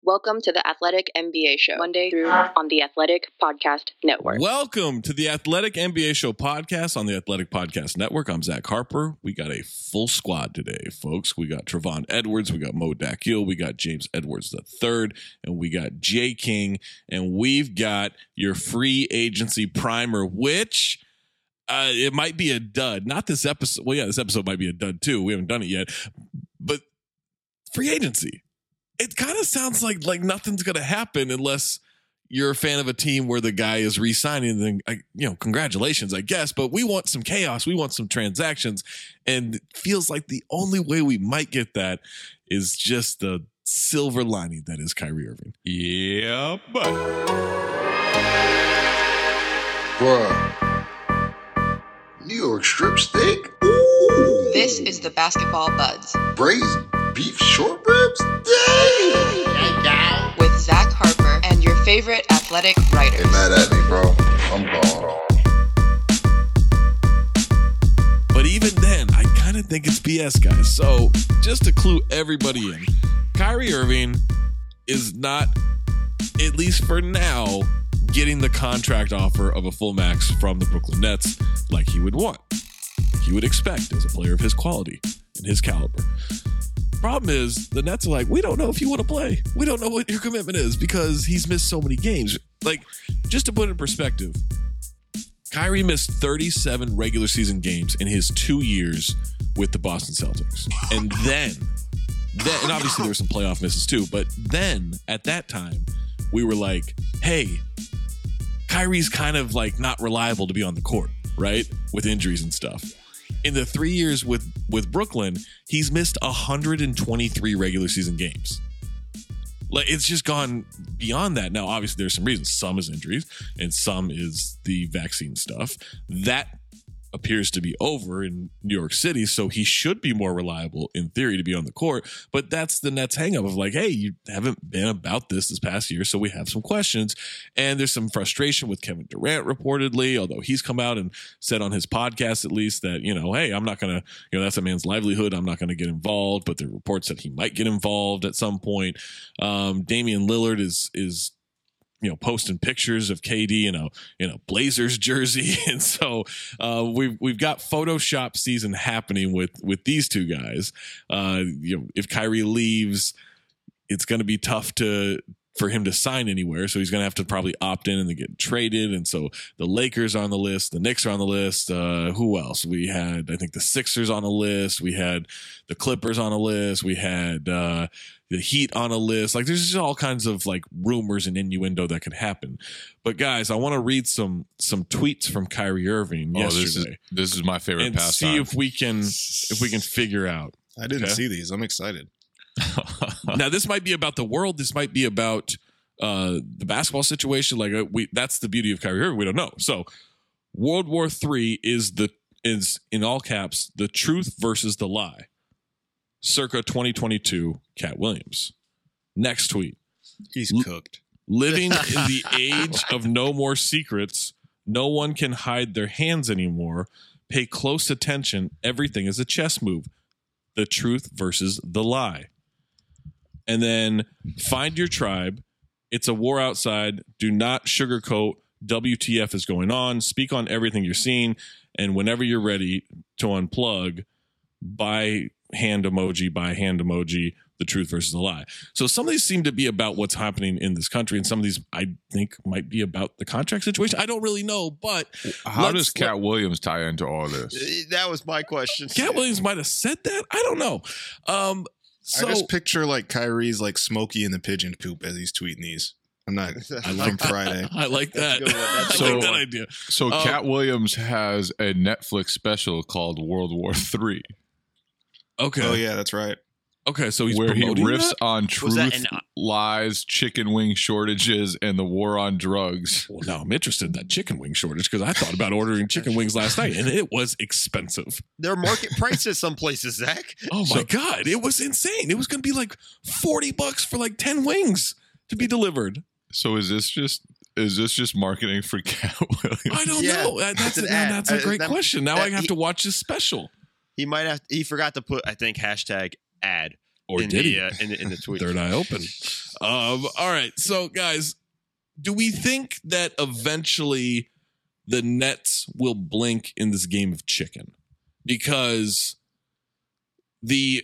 Welcome to the Athletic NBA Show, Monday through on the Athletic Podcast Network. Welcome to the Athletic NBA Show podcast on the Athletic Podcast Network. I'm Zach Harper. We got a full squad today, folks. We got Trevon Edwards, we got Mo Dakhil, we got James Edwards III, and we got Jay King, and we've got your free agency primer, which it might be a dud. Not this episode. Well, yeah, this episode might be a dud too. We haven't done it yet, but free agency. It kind of sounds like nothing's going to happen unless you're a fan of a team where the guy is re-signing. Then, congratulations, I guess. But we want some chaos. We want some transactions. And it feels like the only way we might get that is just the silver lining that is Kyrie Irving. Yeah, but Bruh. New York strip steak? Ooh. This is the Basketball Buds. Braised beef short ribs? Dang! With Zach Harper and your favorite athletic writers. Get mad at me, bro. I'm gone. But even then, I kind of think it's BS, guys. So just to clue everybody in, Kyrie Irving is not, at least for now, getting the contract offer of a full max from the Brooklyn Nets like he would want. He would expect as a player of his quality and his caliber. Problem is, the Nets are like, we don't know if you want to play. We don't know what your commitment is because he's missed so many games. Like, just to put it in perspective, Kyrie missed 37 regular season games in his 2 years with the Boston Celtics. And then, and obviously there were some playoff misses too, but then at that time, we were like, hey, Kyrie's kind of like not reliable to be on the court, right? With injuries and stuff. In the 3 years with Brooklyn, he's missed 123 regular season games. Like, it's just gone beyond that. Now, obviously, there's some reasons. Some is injuries, and some is the vaccine stuff. That appears to be over in New York City, so he should be more reliable in theory to be on the court. But that's the Nets hang up of like, hey, you haven't been about this past year, so we have some questions. And there's some frustration with Kevin Durant reportedly, although he's come out and said on his podcast at least that, hey, I'm not going to, that's a man's livelihood. I'm not going to get involved. But there are reports that he might get involved at some point. Damian Lillard is posting pictures of KD in a Blazers jersey. And so we've got Photoshop season happening with these two guys. If Kyrie leaves, it's going to be tough for him to sign anywhere. So he's going to have to probably opt in and then get traded. And so the Lakers are on the list. The Knicks are on the list. Who else? We had, I think, the Sixers on a list. We had the Clippers on a list. We had the Heat on a list. Like, there's just all kinds of like rumors and innuendo that could happen. But guys, I want to read some tweets from Kyrie Irving yesterday. This is my favorite and pastime. see if we can figure out. I didn't see these. I'm excited. Now, this might be about the world. This might be about the basketball situation. Like, that's the beauty of Kyrie Irving. We don't know. So, World War III is in all caps the truth versus the lie. Circa 2022, Cat Williams. Next tweet. He's cooked. Living in the age of no more secrets, no one can hide their hands anymore. Pay close attention. Everything is a chess move. The truth versus the lie. And then find your tribe. It's a war outside. Do not sugarcoat. WTF is going on. Speak on everything you're seeing. And whenever you're ready to unplug, by hand emoji, the truth versus the lie. So some of these seem to be about what's happening in this country, and some of these I think might be about the contract situation. I don't really know, but how does Cat Williams tie into all this? That was my question. Cat Williams might have said that. I don't know. So I just picture like Kyrie's like Smokey in the pigeon coop as he's tweeting these. I'm not. I like Friday. I like that. That's I like that idea. So Cat Williams has a Netflix special called World War III. Okay. Oh yeah, that's right. Okay, so he's where he promoting riffs that? on truth, lies, chicken wing shortages, and the war on drugs. Well, now I'm interested in that chicken wing shortage because I thought about ordering chicken wings last night, and it was expensive. They're market prices some places, Zach. Oh my God, it was insane. It was going to be like $40 for like 10 wings to be delivered. So is this just marketing for Cat Williams? I don't know. That's a great question. Now I have to watch this special. He forgot to put, I think, hashtag ad. Or in did the, he? in the tweet. Third eye open. All right. So, guys, do we think that eventually the Nets will blink in this game of chicken? Because the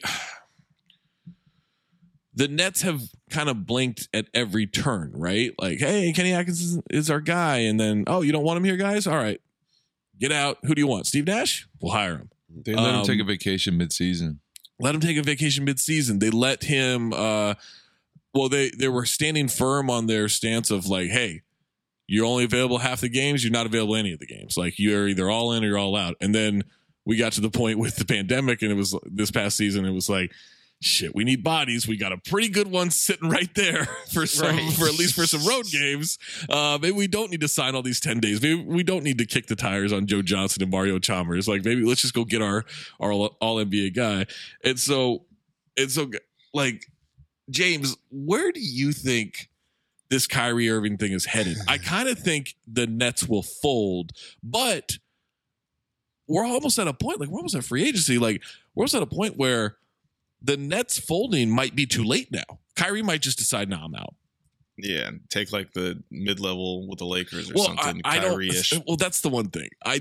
Nets have kind of blinked at every turn, right? Like, hey, Kenny Atkins is our guy. And then, oh, you don't want him here, guys? All right. Get out. Who do you want? Steve Nash? We'll hire him. They let him take a vacation mid-season. Let him take a vacation mid-season. They let him they were standing firm on their stance of like, hey, you're only available half the games, you're not available any of the games. Like, you're either all in or you're all out. And then we got to the point with the pandemic, and it was this past season, it was like, shit, we need bodies. We got a pretty good one sitting right there for at least for some road games. Maybe we don't need to sign all these 10 days. Maybe we don't need to kick the tires on Joe Johnson and Mario Chalmers. Like, maybe let's just go get our all NBA guy. And so like, James, where do you think this Kyrie Irving thing is headed? I kind of think the Nets will fold, but we're almost at a point, like, we're almost at free agency. Like, we're almost at a point where the Nets folding might be too late now. Kyrie might just decide, I'm out. Yeah, take like the mid-level with the Lakers or something. Kyrie-ish. Well, that's the one thing. I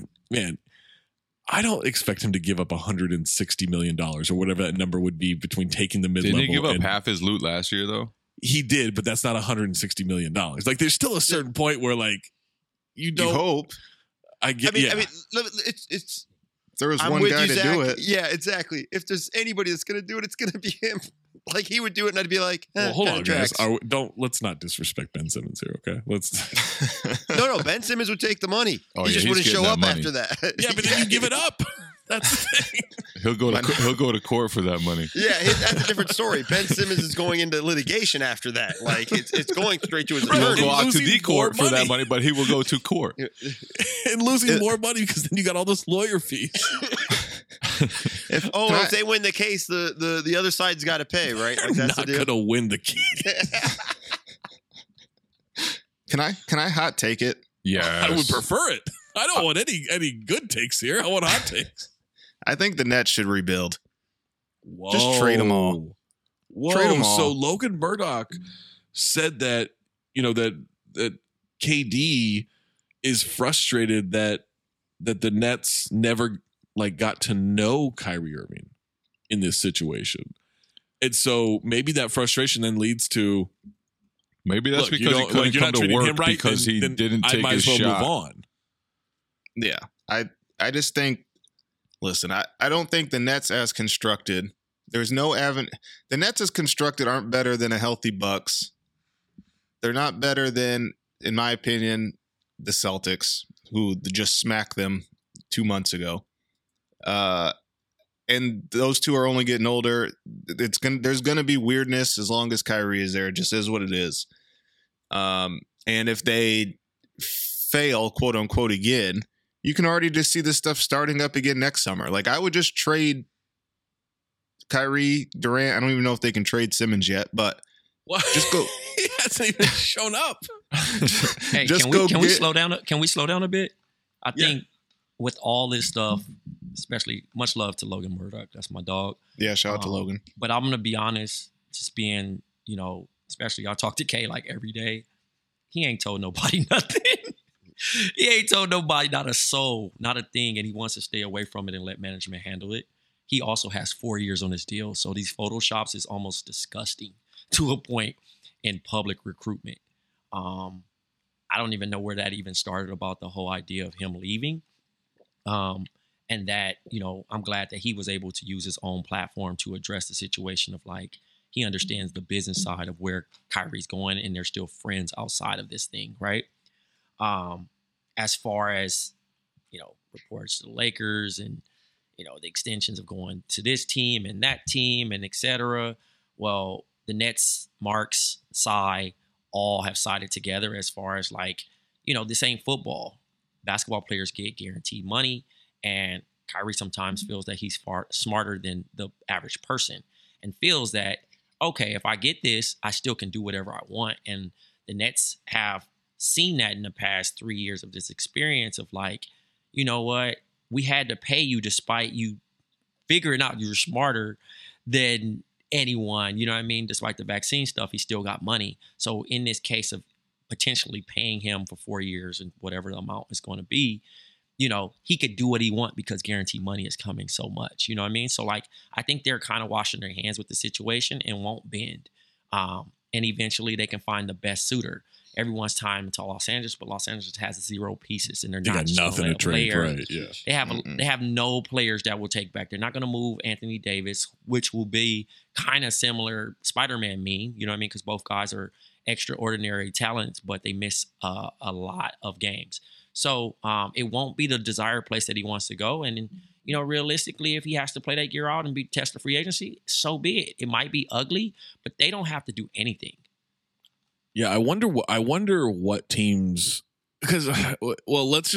don't expect him to give up $160 million or whatever that number would be between taking the mid-level. Didn't he give up half his loot last year, though? He did, but that's not $160 million. Like, there's still a certain point where, like, you hope. I mean, it's. There was one guy to do it. Yeah, exactly. If there's anybody that's going to do it, it's going to be him. Like, he would do it, and I'd be like, well, hold on, guys. Let's not disrespect Ben Simmons here, okay? No, Ben Simmons would take the money. Oh, he just wouldn't show up after that. Yeah, but then you give it up. That's the thing. He'll go to court for that money. Yeah, that's a different story. Ben Simmons is going into litigation after that. Like, it's going straight to his attorney. He'll go out to the court for that money, but he will go to court. And losing more money because then you got all those lawyer fees. If they win the case, the other side's got to pay, right? Like, that's not going to win the case. Can I hot take it? Yeah, I would prefer it. I don't want any good takes here. I want hot takes. I think the Nets should rebuild. Whoa. Just trade them all. Whoa. Trade them all. So Logan Murdoch said that, that KD is frustrated that the Nets never got to know Kyrie Irving in this situation. And so maybe that frustration then leads to, maybe that's because he couldn't come to work right, because he didn't take his shot. Move on. Yeah. I just think, listen, I don't think the Nets as constructed, there's no avenue. The Nets as constructed aren't better than a healthy Bucks. They're not better than, in my opinion, the Celtics, who just smacked them 2 months ago. And those two are only getting older. There's gonna be weirdness as long as Kyrie is there. It just is what it is. And if they fail, quote unquote, again, you can already just see this stuff starting up again next summer. Like, I would just trade Kyrie, Durant. I don't even know if they can trade Simmons yet, but just go. He hasn't even shown up. Hey, can we slow down? Can we slow down a bit? I think with all this stuff, especially much love to Logan Murdoch. That's my dog. Yeah, shout out to Logan. But I'm gonna be honest, just being, especially I talk to Kay like every day. He ain't told nobody nothing. He ain't told nobody, not a soul, not a thing, and he wants to stay away from it and let management handle it. He also has 4 years on his deal, so these photoshops is almost disgusting to a point in public recruitment. I don't even know where that even started about the whole idea of him leaving. And that, I'm glad that he was able to use his own platform to address the situation of, like, he understands the business side of where Kyrie's going, and they're still friends outside of this thing, right? As far as, reports to the Lakers and, the extensions of going to this team and that team and et cetera. Well, the Nets, Marks, Cy, all have sided together as far as, like, this ain't football. Basketball players get guaranteed money, and Kyrie sometimes feels that he's far smarter than the average person and feels that, okay, if I get this, I still can do whatever I want. And the Nets have seen that in the past 3 years of this experience of, like, you know what? We had to pay you despite you figuring out you're smarter than anyone. You know what I mean? Despite the vaccine stuff, he still got money. So in this case of potentially paying him for 4 years and whatever the amount is going to be, you know, he could do what he want because guaranteed money is coming so much. You know what I mean? So like, I think they're kind of washing their hands with the situation and won't bend. And eventually they can find the best suitor. Everyone's time into Los Angeles, but Los Angeles has 0 pieces, and they're They not got just nothing gonna to trade, player. right? Yeah. They have no players that will take back. They're not going to move Anthony Davis, which will be kind of similar Spider-Man meme. You know what I mean? Because both guys are extraordinary talents, but they miss a lot of games. So it won't be the desired place that he wants to go. And you know, realistically, if he has to play that year out and be test the free agency, so be it. It might be ugly, but they don't have to do anything. Yeah, I wonder what teams, because let's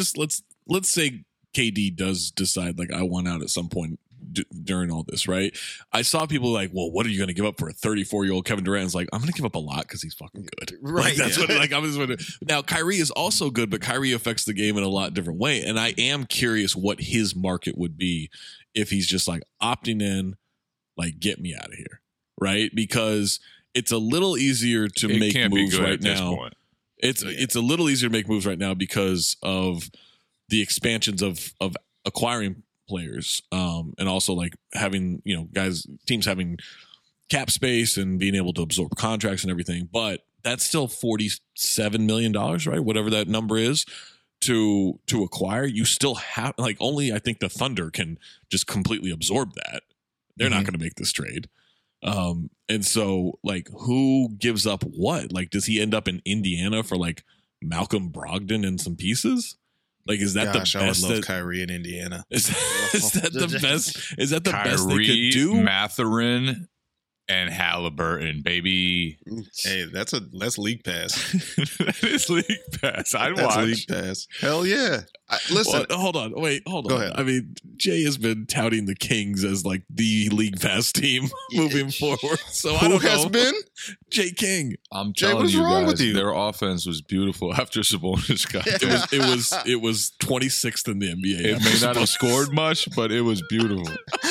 say KD does decide like I want out at some point during all this, right? I saw people like, well, what are you going to give up for a 34-year-old Kevin Durant? It's like, I'm going to give up a lot because he's fucking good. Right. Like, that's what, like, I'm just gonna, now Kyrie is also good, but Kyrie affects the game in a lot different way. And I am curious what his market would be if he's just like opting in, like, get me out of here. Right. Because it's a little easier to make moves right now. It's a little easier to make moves right now because of the expansions of acquiring players, and also like having, you know, teams having cap space and being able to absorb contracts and everything. But that's still $47 million, right? Whatever that number is to acquire. You still have, like, only I think the Thunder can just completely absorb that. They're not going to make this trade. And so, like, who gives up what? Like, does he end up in Indiana for like Malcolm Brogdon and some pieces? Like, is that the best? I would love Kyrie in Indiana. Is that the best? Is that the Kyrie, best they could do? Mathurin and Halliburton, baby. Hey, that's league pass. That is league pass. I'd That's watch. league pass. Hell yeah. Listen. Well, hold on. Go ahead. I mean, Jay has been touting the Kings as like the league pass team moving forward. So I Who don't know. has been? Jay King. I'm Jay, telling what's you wrong guys, with you? their offense was beautiful after Sabonis got there. It was 26th in the NBA. It may not have scored much, but it was beautiful.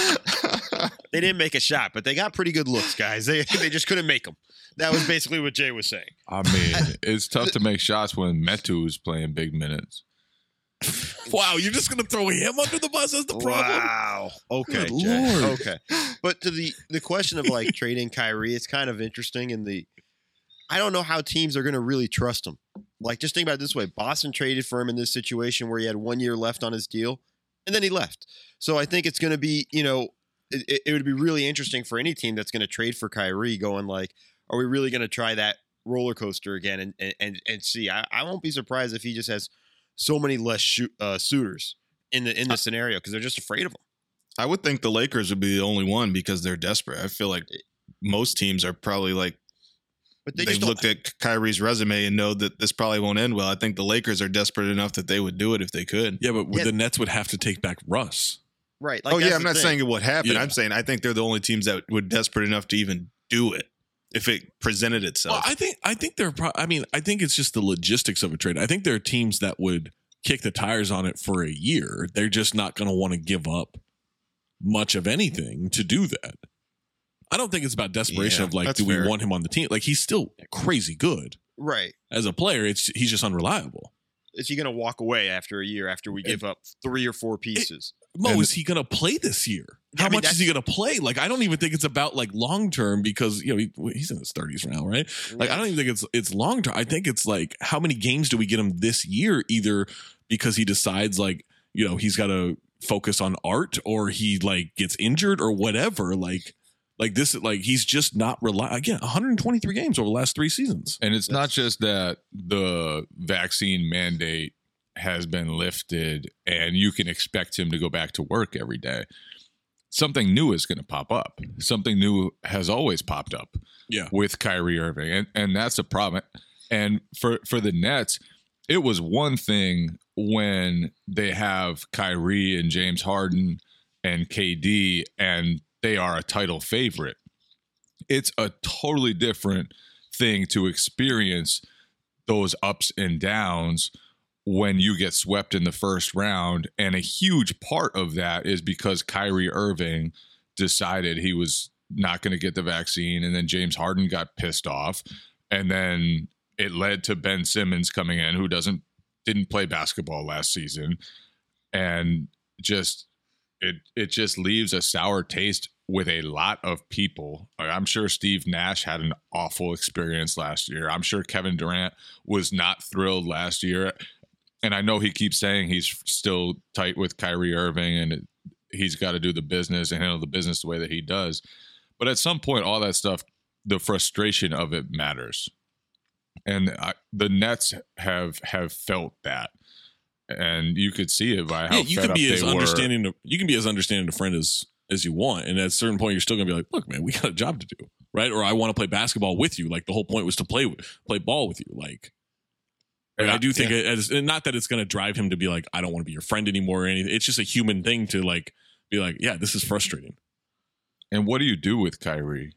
They didn't make a shot, but they got pretty good looks, guys. They just couldn't make them. That was basically what Jay was saying. I mean, it's tough to make shots when Metu is playing big minutes. Wow, you're just gonna throw him under the bus as the problem? Wow. Okay, Good Jay. Lord. Okay. But to the question of like trading Kyrie, it's kind of interesting. I don't know how teams are going to really trust him. Like, just think about it this way: Boston traded for him in this situation where he had 1 year left on his deal, and then he left. So I think it's going to be, you know, it would be really interesting for any team that's going to trade for Kyrie, going like, are we really going to try that roller coaster again and see? I won't be surprised if he just has so many less suitors in the scenario because they're just afraid of him. I would think the Lakers would be the only one because they're desperate. I feel like most teams are probably like, But they've looked at Kyrie's resume and know that this probably won't end well. I think the Lakers are desperate enough that they would do it if they could. Yeah, but the Nets would have to take back Russ. Right. Like, I'm not saying it would happen. Yeah. I'm saying I think they're the only teams that would desperate enough to even do it if it presented itself. Well, I think they're. I think it's just the logistics of a trade. I think there are teams that would kick the tires on it for a year. They're just not going to want to give up much of anything to do that. I don't think it's about desperation of like, do we want him on the team? Like, he's still crazy good. Right. As a player, he's just unreliable. Is he going to walk away after a year after we give up 3 or 4 pieces? Is he going to play this year? How much is he going to play? Like, I don't even think it's about like long term because, you know, he's in his 30s now, right? Like, I don't even think it's long term. I think it's like, how many games do we get him this year? Either because he decides like, you know, he's got to focus on art, or he like gets injured or whatever. Like this, like he's just not reliable. Again, 123 games over the last 3 seasons. And it's not just that the vaccine mandate has been lifted and you can expect him to go back to work every day. Something new is going to pop up. Something new has always popped up with Kyrie Irving. And that's a problem. And for the Nets, it was one thing when they have Kyrie and James Harden and KD and they are a title favorite. It's a totally different thing to experience those ups and downs when you get swept in the first round. And a huge part of that is because Kyrie Irving decided he was not going to get the vaccine, and then James Harden got pissed off, and then it led to Ben Simmons coming in, who didn't play basketball last season, and just it just leaves a sour taste with a lot of people. Like, I'm sure Steve Nash had an awful experience last year. I'm sure Kevin Durant was not thrilled last year. And I know he keeps saying he's still tight with Kyrie Irving and he's got to do the business and handle the business the way that he does. But at some point, all that stuff, the frustration of it matters. And the Nets have felt that. And you could see it by how you fed can be up as they were. understanding. You can be as understanding a friend as you want, and at a certain point, you're still gonna be like, "Look, man, we got a job to do, right?" Or I want to play basketball with you. Like the whole point was to play ball with you. Like, and I do think and not that it's gonna drive him to be like, "I don't want to be your friend anymore" or anything. It's just a human thing to like be like, "Yeah, this is frustrating." And what do you do with Kyrie?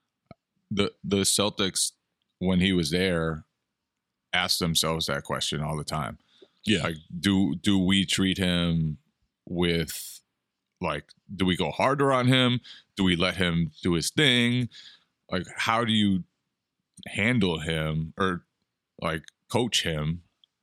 The Celtics, when he was there, asked themselves that question all the time. Yeah, like do we treat him with like, do we go harder on him? Do we let him do his thing? Like, how do you handle him or like coach him?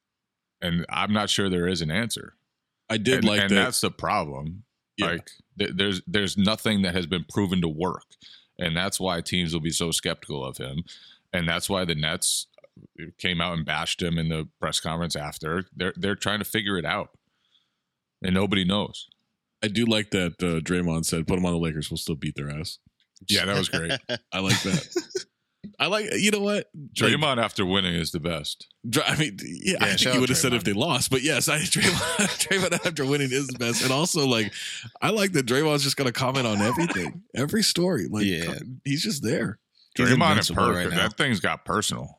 And I'm not sure there is an answer. I did like and that. That's the problem. Yeah. Like there's nothing that has been proven to work. And that's why teams will be so skeptical of him. And that's why the Nets came out and bashed him in the press conference after. They're trying to figure it out. And nobody knows. I do like that Draymond said, "Put them on the Lakers, we'll still beat their ass." Yeah, that was great. I like that. I like, you know what? Draymond after winning is the best. I mean, I think you would have said if they lost, but yes, Draymond after winning is the best. And also, like, I like that Draymond's just going to comment on everything, every story. Like, he's just there. Draymond and Perk, that thing's got personal.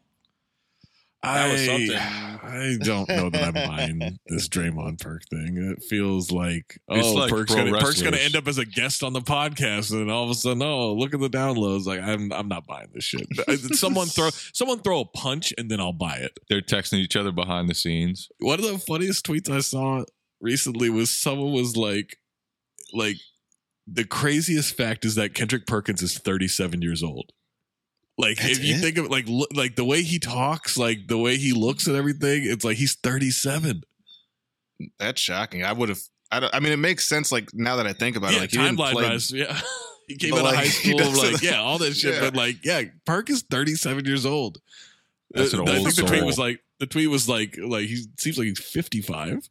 I don't know that I'm buying this Draymond Perk thing. It feels like, like Perk's gonna end up as a guest on the podcast, and all of a sudden, look at the downloads. Like, I'm not buying this shit. Someone throw a punch, and then I'll buy it. They're texting each other behind the scenes. One of the funniest tweets I saw recently was someone was like the craziest fact is that Kendrick Perkins is 37 years old. Like, that's if you think of like the way he talks, like the way he looks at everything, it's like he's 37. That's shocking. I mean, it makes sense. Like now that I think about it, like timeline rise. Yeah, he came out of high school, all that shit. Yeah. But Perk is 37 years old. That's an old I think soul. the tweet was like he seems like he's 55.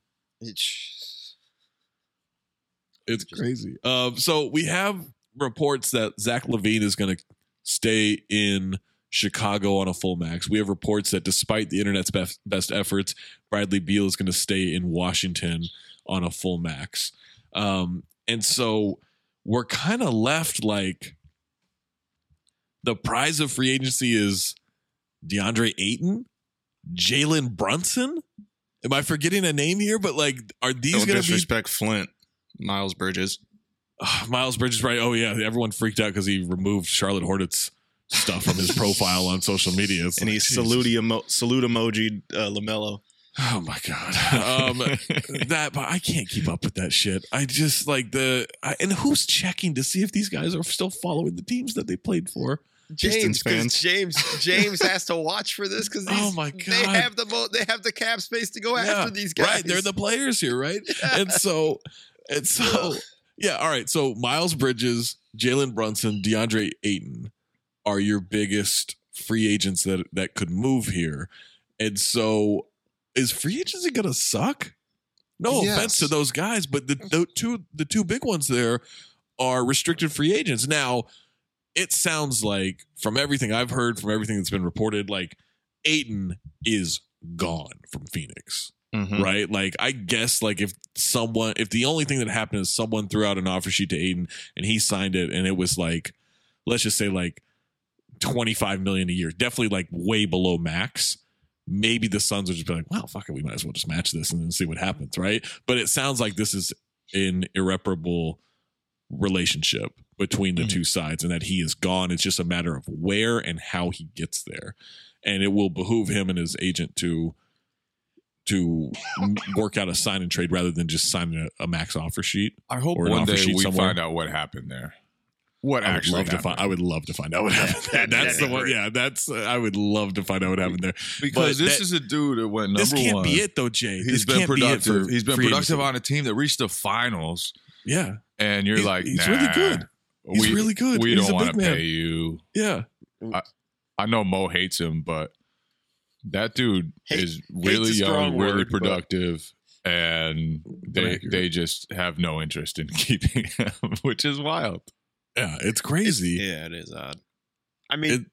It's crazy. So we have reports that Zach LaVine is going to stay in Chicago on a full max. We have reports that despite the internet's best efforts, Bradley Beal is going to stay in Washington on a full max. And so we're kind of left like the prize of free agency is DeAndre Ayton, Jalen Brunson. Am I forgetting a name here? But like, are these going to be disrespect Flint, Miles Bridges? Miles Bridges, right? Oh yeah, everyone freaked out because he removed Charlotte Hornets stuff from his profile on social media. And he salute emoji LaMelo. Oh my god, but I can't keep up with that shit. I just like and who's checking to see if these guys are still following the teams that they played for? James has to watch for this because oh my god, they have the cap space to go after these guys. Right, they're the players here, right? And so. Yeah, all right. So Miles Bridges, Jalen Brunson, DeAndre Ayton are your biggest free agents that could move here. And so is free agency going to suck? No offense to those guys, but the two big ones there are restricted free agents. Now, it sounds like from everything I've heard, from everything that's been reported, like Ayton is gone from Phoenix. Mm-hmm. Right? Like, I guess like if the only thing that happened is someone threw out an offer sheet to Ayton and he signed it and it was like, let's just say like $25 million a year, definitely like way below max. Maybe the Suns would just be like, well, fuck it, we might as well just match this and then see what happens. Right. But it sounds like this is an irreparable relationship between the two sides and that he is gone. It's just a matter of where and how he gets there. And it will behoove him and his agent to work out a sign and trade rather than just signing a max offer sheet. I hope one day we find out what happened there. what I would actually love to happened. find. I would love to find out what happened there. That's the one. Yeah, that's. I would love to find out what happened there. Because But this is a dude that went number This can't one. be it though, Jay. He's This been can't be it productive. for He's been free productive agency. on a team that reached the finals, Yeah, and you're He's- like, he's nah, really good. He's really good. We He's don't a want big to man. pay you. yeah. I know Mo hates him, but that dude is really hate's a young, strong really word, but- productive, and they just have no interest in keeping him, which is wild. Yeah, it's crazy. Yeah, it is odd. I mean,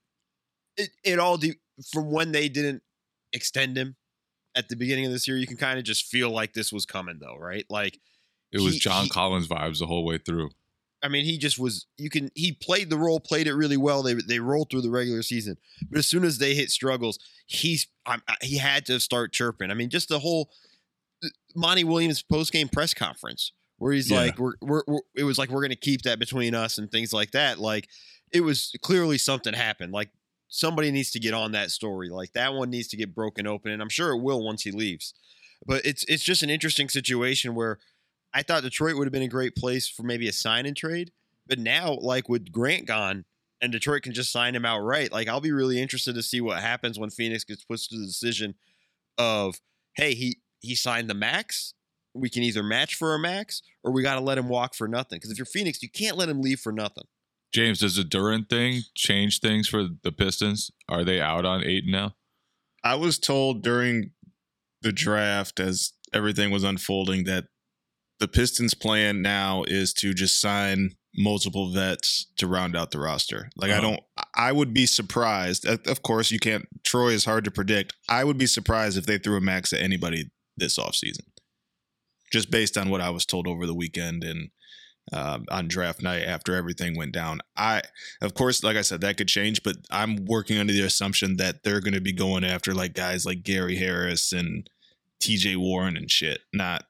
it all from when they didn't extend him at the beginning of this year, you can kind of just feel like this was coming, though, right? Like It was He- John he- Collins vibes the whole way through. I mean, he just was. He played the role, played it really well. They rolled through the regular season, but as soon as they hit struggles, he had to start chirping. I mean, just the whole Monty Williams post game press conference where he's Yeah. like, it was like we're going to keep that between us and things like that. Like it was clearly something happened. Like somebody needs to get on that story. Like that one needs to get broken open, and I'm sure it will once he leaves. But it's just an interesting situation where I thought Detroit would have been a great place for maybe a sign and trade. But now, like with Grant gone and Detroit can just sign him outright, like I'll be really interested to see what happens when Phoenix gets pushed to the decision of, hey, he signed the max. We can either match for a max or we got to let him walk for nothing. Because if you're Phoenix, you can't let him leave for nothing. James, does the Durant thing change things for the Pistons? Are they out on Ayton now? I was told during the draft, as everything was unfolding, that the Pistons' plan now is to just sign multiple vets to round out the roster. Like, I would be surprised. Of course, you can't. Troy is hard to predict. I would be surprised if they threw a max at anybody this offseason, just based on what I was told over the weekend and on draft night after everything went down. Of course, like I said, that could change, but I'm working under the assumption that they're going to be going after like guys like Gary Harris and TJ Warren and shit, not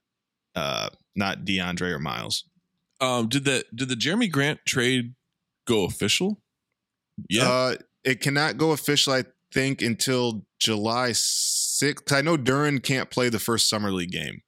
DeAndre or Miles. Did the Jeremy Grant trade go official? Yeah. It cannot go official, I think, until July 6th. I know Duran can't play the first Summer League game.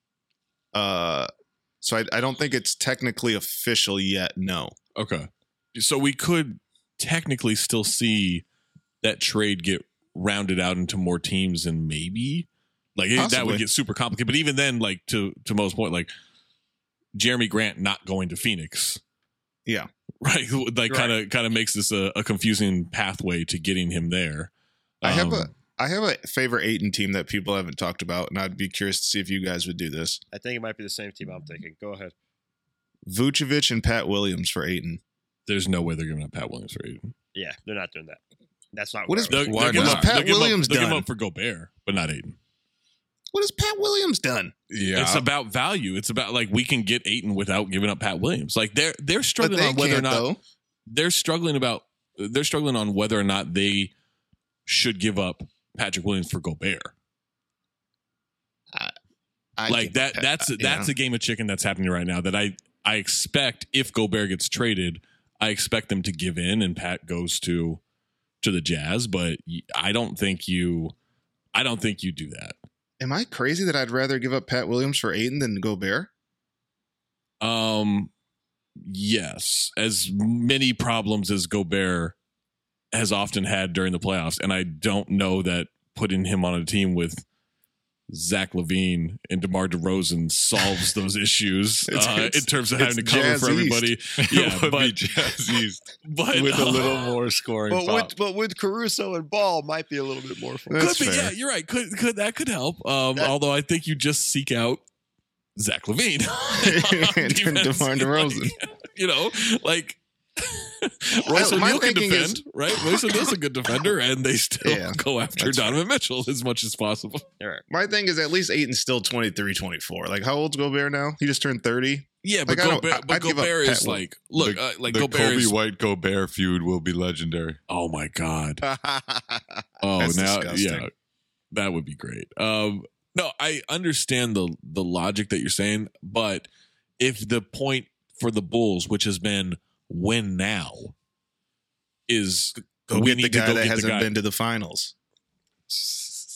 So I don't think it's technically official yet. No. Okay. So we could technically still see that trade get rounded out into more teams, and maybe like that Possibly. would get super complicated. But even then, like to Mo's point, like Jeremy Grant not going to Phoenix. Yeah. Right. Like kind of makes this a confusing pathway to getting him there. I have a favorite Ayton team that people haven't talked about, and I'd be curious to see if you guys would do this. I think it might be the same team I'm thinking. Go ahead. Vucevic and Pat Williams for Ayton. There's no way they're giving up Pat Williams for Ayton. Yeah, they're not doing that. That's not What where is- I was- Why give not? up- Pat they'll give up- Williams they'll give done? up for Gobert, but not Ayton. What has Pat Williams done? Yeah. It's about value. It's about like we can get Ayton without giving up Pat Williams. Like they're But struggling they on whether or can't, not though. they're struggling on whether or not they should give up Patrick Williams for Gobert. I Like give that. Pat- That's a game of chicken that's happening right now. That I expect if Gobert gets traded, I expect them to give in and Pat goes to the Jazz. But I don't think you do that. Am I crazy that I'd rather give up Pat Williams for Ayton than Gobert? Yes, as many problems as Gobert has often had during the playoffs, and I don't know that putting him on a team with Zach LaVine and DeMar DeRozan solves those issues It's- in terms of having to it's cover Jazz for everybody. It Yeah, would be but Jazz East but with a little more scoring. But with Caruso and Ball, might be a little bit more fun. That's could be, fair. yeah, you're right. Could that could help? Although I think you just seek out Zach LaVine And Defense. DeMar DeRozan. You know, like Royce My O'Neal can thinking defend, is- right? Royce O'Neal's a good defender, and they still Yeah, go after that's Donovan Mitchell as much as possible. My thing is at least Ayton's still 23, 24. Like, how old's Gobert now? He just turned 30. Yeah, but Like, I don't- Gobert, I'd give up Gobert is Pat like, look, like the Gobert Kobe is. White Gobert feud will be legendary. Oh my god! Oh, That's now, disgusting. yeah, that would be great. No, I understand the logic that you're saying, but if the point for the Bulls, which has been win now, is Go we get the need to guy go that get the hasn't guy. been to the finals.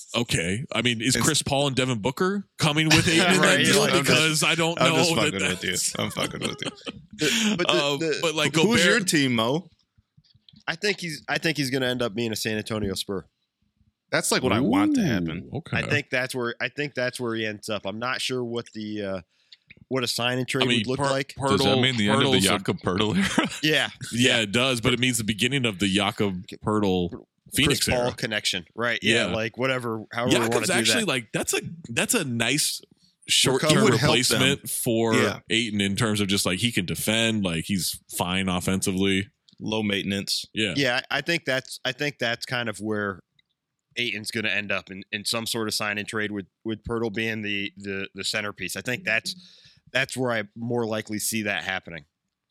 Okay. I mean, is Chris Paul and Devin Booker coming with Ayton in that Right, deal? like, Because I don't I'm know. just fucking that with you. that's- I'm fucking with you. But like, Who's your Gobert, team, Mo? I think he's going to end up being a San Antonio Spur. That's like what I want to happen. Ooh, Okay. I think that's where he ends up. I'm not sure what a sign and trade would look like. Does that mean the end of the Pirtle's a- Jakob Pertl era? Yeah, Yeah, it does, but it means the beginning of the Jakob Pirtle Phoenix Chris Paul era. connection, right? Yeah, Yeah. like whatever. However, we want Jakob's to do actually that. like that's a nice short Recovery term would help replacement for Yeah. Ayton in terms of just like he can defend, like he's fine offensively. Low maintenance. Yeah. Yeah, I think that's kind of where Ayton's going to end up in some sort of sign and trade with Pirtle being the centerpiece. I think that's where I more likely see that happening.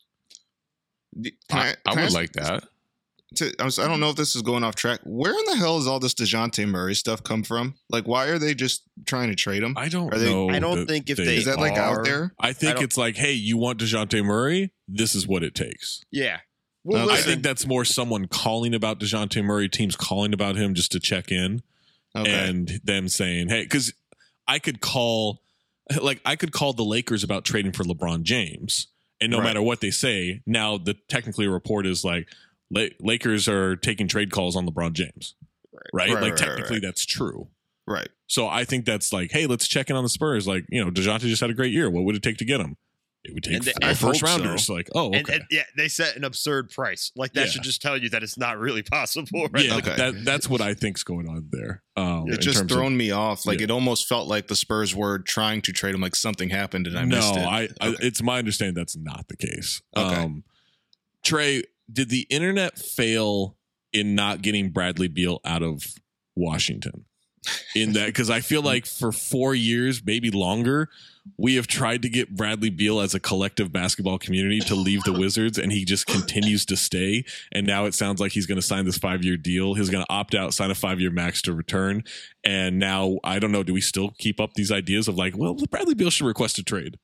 I would like that. I don't know if this is going off track. Where in the hell is all this DeJounte Murray stuff come from? Like, why are they just trying to trade him? I don't Are they- know. I don't that think if they they Is that like are- out there? I think don't- it's like, hey, you want DeJounte Murray? This is what it takes. Yeah. Well, Okay. I listen, think that's more someone calling about DeJounte Murray, teams calling about him just to check in, Okay. and them saying, hey, because I could call the Lakers about trading for LeBron James, and no Right. matter what they say, now the technically a report is like Lakers are taking trade calls on LeBron James, right? Right, Like right, technically right. that's true. Right. So I think that's like, hey, let's check in on the Spurs. Like, DeJounte just had a great year. What would it take to get him? It would take And they- 4 I first hope so. rounders. Like, oh, okay. and yeah, they set an absurd price. Like that Yeah. should just tell you that it's not really possible. Right? Yeah, Okay. that's what I think's going on there. It in just terms of- thrown me off. Like Yeah. it almost felt like the Spurs were trying to trade him. Like something happened and I missed it. I Okay. it's my understanding that's not the case. Okay. Trey, did the internet fail in not getting Bradley Beal out of Washington? In that, because I feel like for 4 years, maybe longer, we have tried to get Bradley Beal as a collective basketball community to leave the Wizards, and he just continues to stay. And now it sounds like he's going to sign this 5-year deal. He's going to opt out, sign a 5-year max to return. And now, I don't know, do we still keep up these ideas of like, well, Bradley Beal should request a trade?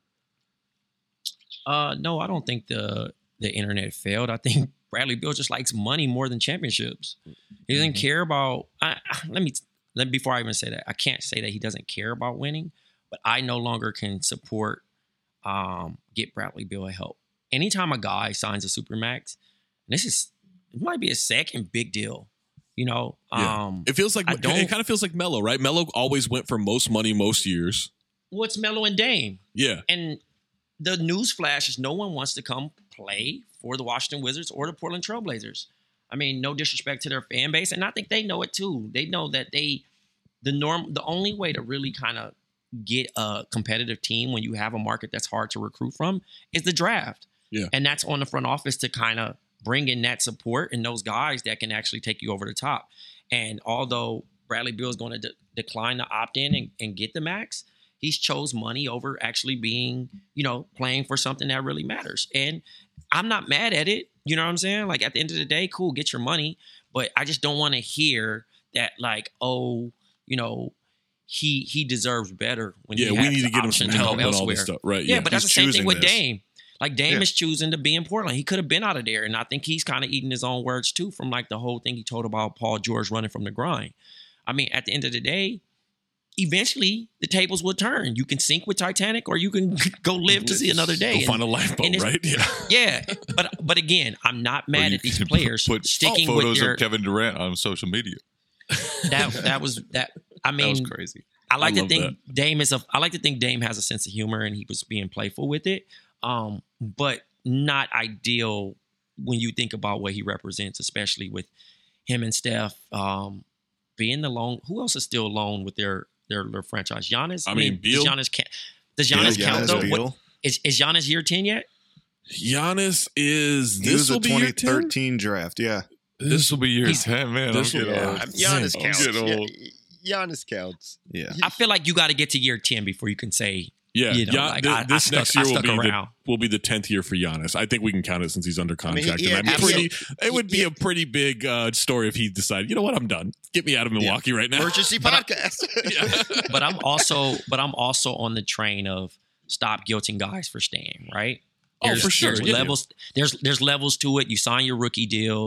No, I don't think the internet failed. I think Bradley Beal just likes money more than championships. He doesn't care about. Before I even say that, I can't say that he doesn't care about winning, but I no longer can support get Bradley Beal help. Anytime a guy signs a supermax, it might be a second big deal. Yeah. It feels like I it don't- kind of feels like Melo, right? Melo always went for most money most years. What's Melo and Dame? Yeah. And the news flash is no one wants to come play for the Washington Wizards or the Portland Trailblazers. I mean, no disrespect to their fan base, and I think they know it too. They know that the only way to really kind of get a competitive team when you have a market that's hard to recruit from is the draft. Yeah. And that's on the front office to kind of bring in that support and those guys that can actually take you over the top. And although Bradley Beal is going to decline to opt in and get the max, he's chose money over actually being, playing for something that really matters. And I'm not mad at it. You know what I'm saying? Like at the end of the day, cool, get your money. But I just don't want to hear that like, he deserves better when Yeah, he we has need to the get him option some to go help and all elsewhere. this stuff. Right. Yeah, but that's the He's same thing choosing with this. Dame. Like Dame Yeah. is choosing to be in Portland. He could have been out of there. And I think he's kind of eating his own words too from like the whole thing he told about Paul George running from the grind. I mean, at the end of the day, eventually the tables will turn. You can sink with Titanic or you can go live to see another day. Go And- find a lifeboat, and it's- right? Yeah. yeah. But again, I'm not Or mad you at these can players put sticking with photos their of Kevin Durant on social media. that was that I That mean was crazy. I like I to love think I like to think Dame has a sense of humor and he was being playful with it. But not ideal when you think about what he represents, especially with him and Steph being the lone. Who else is still alone with their franchise? Giannis. I mean, Beal. Does Giannis Yeah, count Giannis though? Beal. Is Giannis year 10 yet? Giannis is He was this a will be your 10? 2013 draft. Yeah. This will be year He's- 10, man. I'm this will- getting yeah. old. Giannis I'm counts. getting old. Giannis counts. Yeah. I feel like you got to get to year 10 before you can say Yeah, You know, yeah. like, This I next stuck- year I stuck around. will be the 10th year for Giannis. I think we can count it since he's under I mean, contract. yeah, and I'm absolutely. it would be a pretty big story if he decided, you know what, I'm done. Get me out of Milwaukee right now. Emergency podcast. Yeah. but I'm also on the train of stop guilting guys for staying, right? Oh, for sure. There's Yeah. levels. There's levels to it. You sign your rookie deal.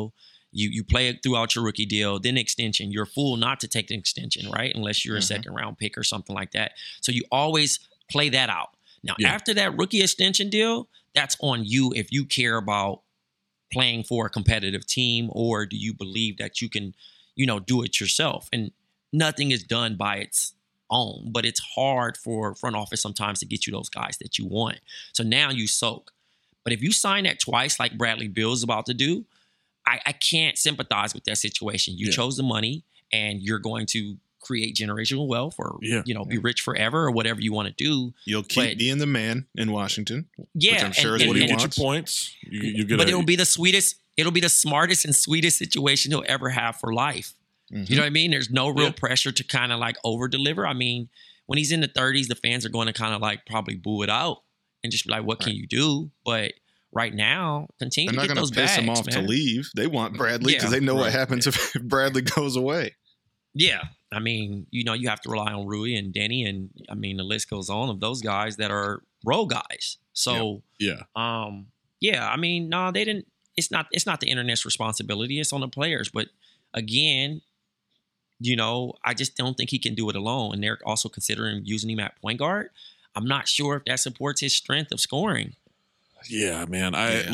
You play it throughout your rookie deal, then extension. You're a fool not to take the extension, right? Unless you're a second round pick or something like that. So you always play that out. Now, after that rookie extension deal, that's on you if you care about playing for a competitive team, or do you believe that you can, do it yourself? And nothing is done by its own, but it's hard for front office sometimes to get you those guys that you want. So now you soak. But if you sign that twice, like Bradley Beal is about to do, I can't sympathize with that situation. You chose the money, and you're going to create generational wealth, or be rich forever, or whatever you want to do. You'll keep being the man in Washington. Which I'm sure is what he wants. Get your points. But it'll be the sweetest. It'll be the smartest and sweetest situation he'll ever have for life. You know what I mean? There's no real pressure to kind of like over deliver. I mean, when he's in the 30s, the fans are going to kind of like probably boo it out and just be like, "What can you do?" But right now, continue to get those bags. They're not going to piss him off to leave. They want Bradley because they know what happens if Bradley goes away. Yeah. I mean, you have to rely on Rui and Denny, and I mean, the list goes on of those guys that are role guys. So, I mean, no, they didn't. It's not the internet's responsibility. It's on the players. But again, I just don't think he can do it alone. And they're also considering using him at point guard. I'm not sure if that supports his strength of scoring. Yeah, man.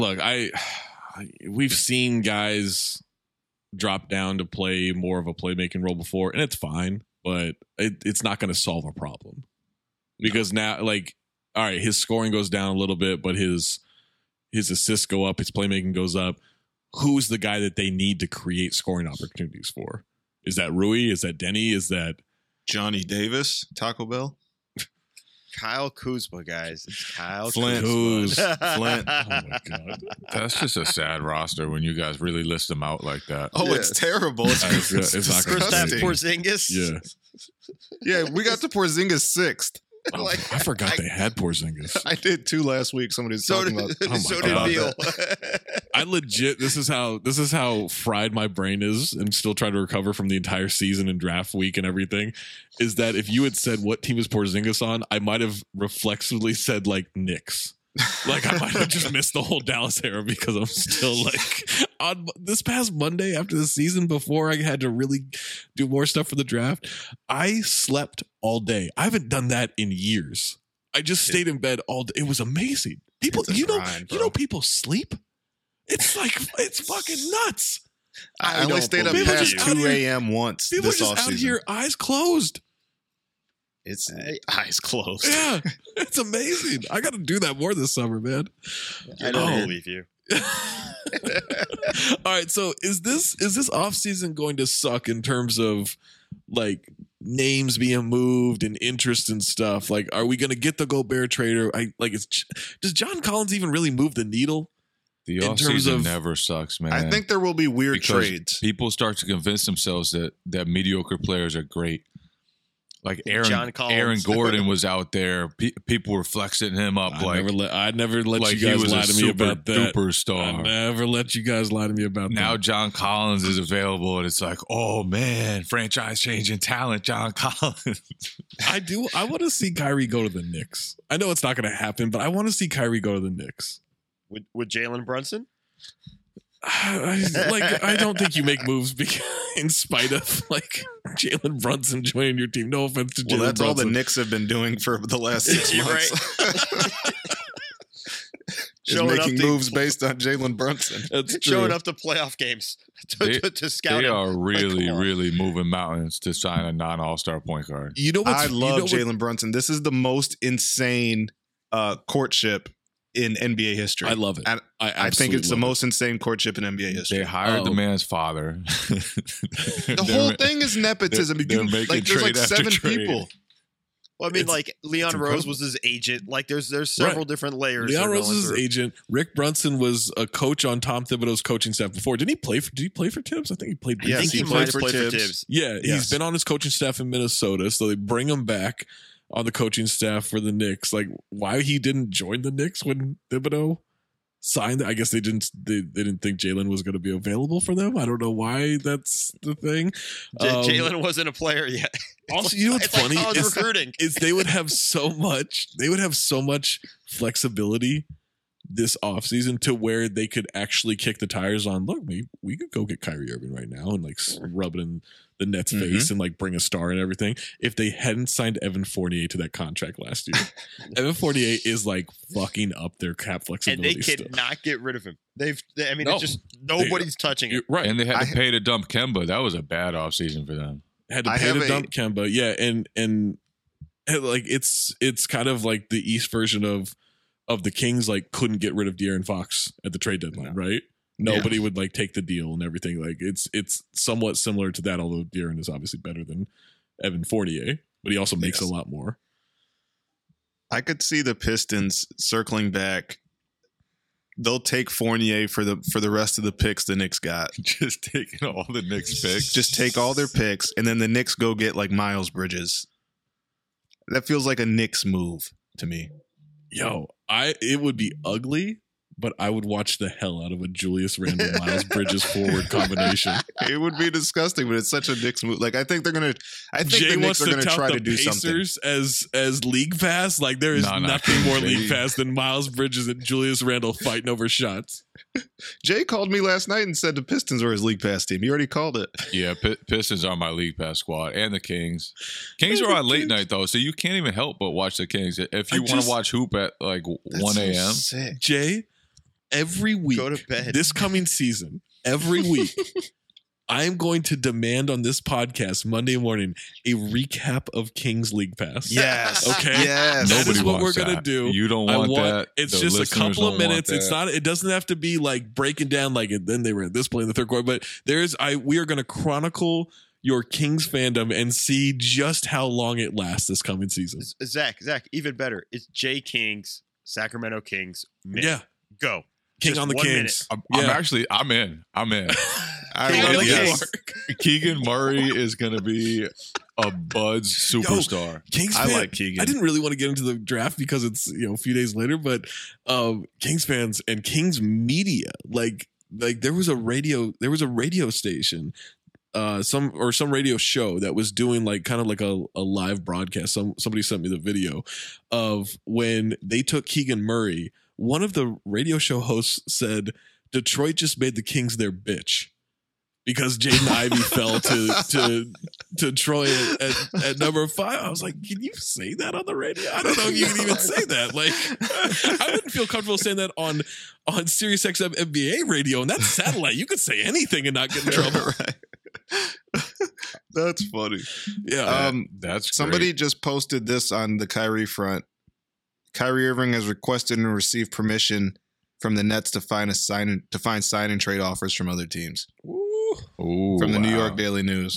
We've seen guys drop down to play more of a playmaking role before, and it's fine, but it's not going to solve a problem because now, like, all right, his scoring goes down a little bit, but his assists go up, his playmaking goes up. Who's the guy that they need to create scoring opportunities for? Is that Rui? Is that Denny? Is that Johnny Davis? Taco Bell? Kyle Kuzma, guys. It's Kyle Flint. Kuzma. Flint. Oh my god, that's just a sad roster when you guys really list them out like that. Oh, it's terrible. It's First half Porzingis. Yeah, we got to Porzingis sixth. Oh, I forgot they had Porzingis. I did too last week. Somebody was talking about. So did Beal. I legit. This is how fried my brain is, and still trying to recover from the entire season and draft week and everything. Is that if you had said what team is Porzingis on, I might have reflexively said like Knicks. Like I might have just missed the whole Dallas era because I'm still like on this past Monday after the season before I had to really do more stuff for the draft. I slept all day. I haven't done that in years. I just stayed in bed all day. It was amazing. People, you know, people sleep. It's like it's fucking nuts. I only stayed up past 2 a.m. once. People this just offseason. out here eyes closed. It's eyes closed. Yeah, it's amazing. I got to do that more this summer, man. I don't believe you. All right, so is this offseason going to suck in terms of like names being moved and interest and stuff? Like, are we going to get the Gobert trader? Does John Collins even really move the needle? The offseason never sucks, man. I think there will be weird trades. People start to convince themselves that mediocre players are great. Like Aaron Gordon was out there. People were flexing him up. I never let you guys lie to me about that. Superstar. I never let you guys lie to me about that. Now John Collins is available, and it's like, oh man, franchise changing talent, John Collins. I want to see Kyrie go to the Knicks. I know it's not going to happen, but I want to see Kyrie go to the Knicks. With Jalen Brunson? I don't think you make moves in spite of like Jalen Brunson joining your team. No offense to Jalen Brunson. Well, that's all the Knicks have been doing for the last 6 months. Right. Just making moves based on Jalen Brunson. That's showing up to playoff games to scout. They are really moving mountains to sign a non-all-star point guard. You know what? I love Jalen Brunson. This is the most insane courtship in NBA history. I love it. And I think it's the most insane courtship in NBA history. They hired the man's father. The whole thing is nepotism. There's like 7 people. Well, I mean, like Leon Rose was his agent. Like, there's several different layers. Leon Rose is his agent. Rick Brunson was a coach on Tom Thibodeau's coaching staff before. Did he play for Tibbs? I think he played. I think he might have played for Tibbs. Yeah, he's been on his coaching staff in Minnesota, so they bring him back on the coaching staff for the Knicks. Like, why he didn't join the Knicks when Thibodeau signed? I guess they didn't think Jalen was going to be available for them. I don't know why that's the thing. Jalen wasn't a player yet. Also, you know what's funny recruiting is they would have so much flexibility this offseason to where they could actually kick the tires on, look, we could go get Kyrie Irving right now and like rub it in the Nets face and like bring a star and everything, if they hadn't signed Evan Fournier to that contract last year. Evan Fournier is like fucking up their cap flexibility. And they cannot get rid of him. It's just nobody's touching it. Right. And they had to pay to dump Kemba. That was a bad offseason for them. Had to pay to dump Kemba. Yeah. And like it's kind of like the East version of the Kings, like couldn't get rid of De'Aaron Fox at the trade deadline, right? Nobody would like take the deal and everything. Like it's somewhat similar to that, although De'Aaron is obviously better than Evan Fournier, but he also makes a lot more. I could see the Pistons circling back. They'll take Fournier for the rest of the picks the Knicks got. Just taking all the Knicks picks. Just take all their picks, and then the Knicks go get like Miles Bridges. That feels like a Knicks move to me. Yo, it would be ugly, but I would watch the hell out of a Julius Randle Miles Bridges forward combination. It would be disgusting, but it's such a Knicks move. Like I think the Knicks are gonna try to do something. As league pass. Like there is nothing more league pass than Miles Bridges and Julius Randle fighting over shots. Jay called me last night and said the Pistons were his league pass team. He already called it. Yeah, Pistons are my league pass squad, and the Kings. Kings are on late night though, so you can't even help but watch the Kings if you want to watch hoop at like 1 a.m. So Jay, every week, go to bed. This coming season, every week, I am going to demand on this podcast Monday morning a recap of Kings League Pass. Yes. Okay. Yes. That is what we're wants gonna that. do. You don't want that. It's The just a listeners couple of don't want minutes. It's that. not. It doesn't have to be like breaking down like and then they were at this point in the third quarter. But we are going to chronicle your Kings fandom and see just how long it lasts this coming season. Zach, even better. It's Jay Kings, Sacramento Kings. Minute. Yeah. Go. King Just on the 1 Kings. minute. I'm in. I King on really the am. Kings. Keegan Murray is going to be a Buds superstar. Kings I fan, like Keegan. I didn't really want to get into the draft because it's a few days later, but Kings fans and Kings media, like there was a radio station, some radio show that was doing like kind of like a live broadcast. Somebody sent me the video of when they took Keegan Murray. One of the radio show hosts said Detroit just made the Kings their bitch because Jaden Ivey fell to Troy at number 5. I was like, can you say that on the radio? I don't know if you can even say that. Like, I wouldn't feel comfortable saying that on Sirius XM NBA radio, and that's satellite. You could say anything and not get in trouble. Right. That's funny. Yeah. That's Somebody great. just posted this on the Kyrie front. Kyrie Irving has requested and received permission from the Nets to find sign and trade offers from other teams. Ooh, From the New wow. York Daily News.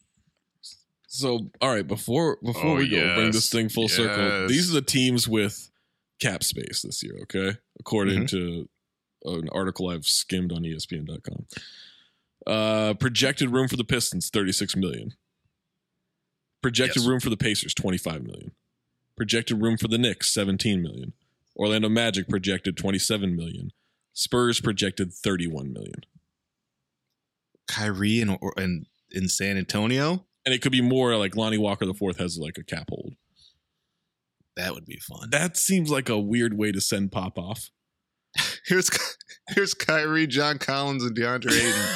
So, all right, before we go bring this thing full circle, these are the teams with cap space this year, okay? According to an article I've skimmed on ESPN.com. Projected room for the Pistons, $36 million. Projected room for the Pacers, $25 million. Projected room for the Knicks, $17 million. Orlando Magic projected $27 million. Spurs projected $31 million. Kyrie in San Antonio? And it could be more like Lonnie Walker IV has like a cap hold. That would be fun. That seems like a weird way to send Pop off. Here's Kyrie, John Collins, and DeAndre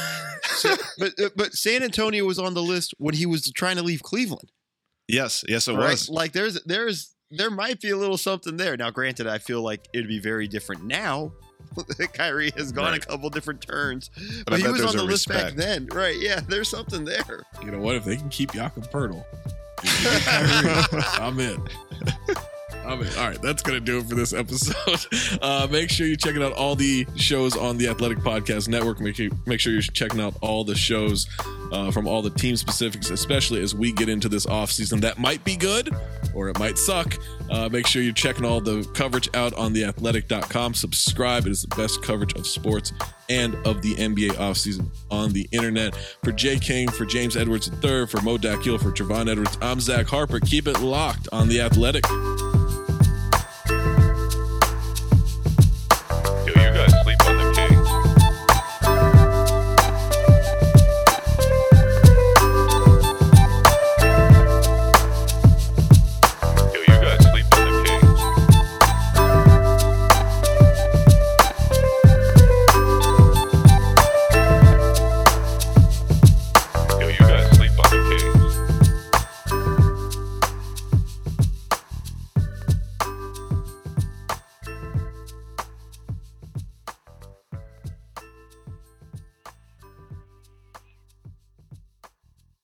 Ayton. But San Antonio was on the list when he was trying to leave Cleveland. Yes, it Right? was. Like there might be a little something there. Now, granted, I feel like it'd be very different now. Kyrie has gone a couple different turns, But I he bet was there's on the a list respect. back then. Right? Yeah, there's something there. You know what? If they can keep Jakob Poeltl, I'm in. All right, that's going to do it for this episode. Make sure you're checking out all the shows on the Athletic Podcast Network. Make sure you're checking out all the shows from all the team specifics, especially as we get into this offseason. That might be good or it might suck. Make sure you're checking all the coverage out on theathletic.com. Subscribe. It is the best coverage of sports and of the NBA offseason on the internet. For Jay King, for James Edwards III, for Mo Dakhil, for Trevon Edwards, I'm Zach Harper. Keep it locked on The Athletic.